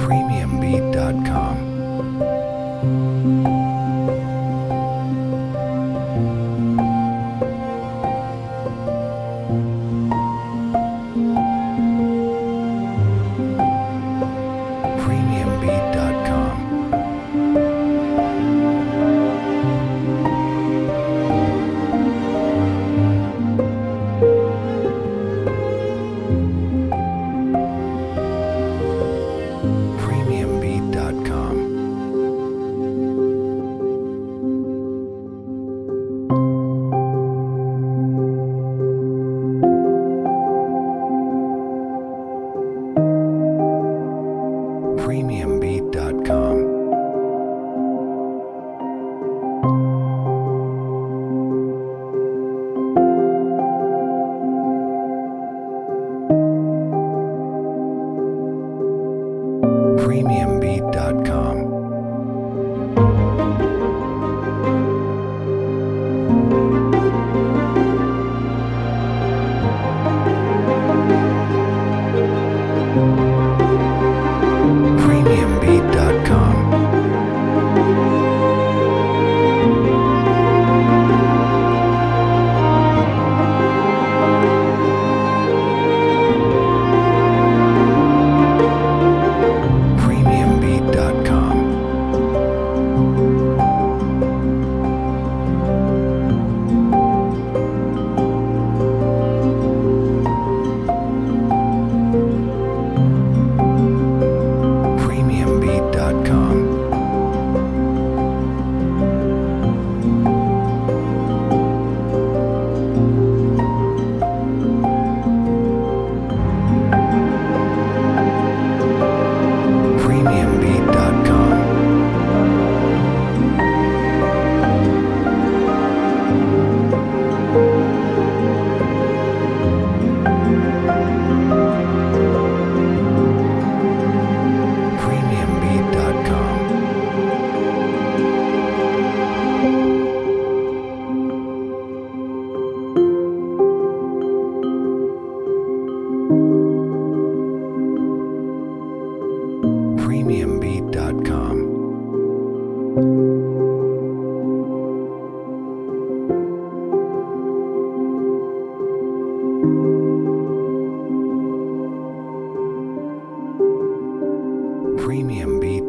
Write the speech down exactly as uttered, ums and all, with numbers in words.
premium beat dot com. premium beat dot com. premium beat dot com. premium beat dot com. premium beat dot com. premium beat dot com. premium beat dot com. premium beat dot com. premium beat dot com. premium beat dot com. premium beat dot com. premium beat